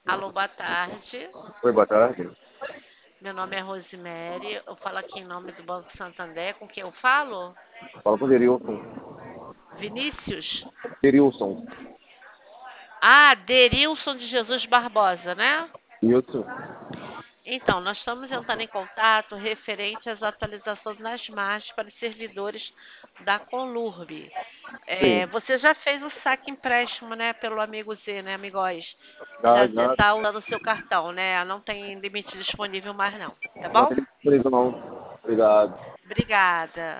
Alô, boa tarde. Oi, boa tarde. Meu nome é Rosemary. Eu falo aqui em nome do Banco Santander. Com quem eu falo? Fala com o Derilson. Vinícius? Derilson. Ah, Derilson de Jesus Barbosa, né? Isso. Então, nós estamos entrando em contato referente às atualizações das margens para os servidores da Conlurb. Sim. Você já fez o saque empréstimo, né, pelo amigo Z, né, amigos? Já Já, já. está usando o seu cartão, né? Não tem limite disponível mais não, tá Não bom? tem disponível, não. Obrigado. Obrigada.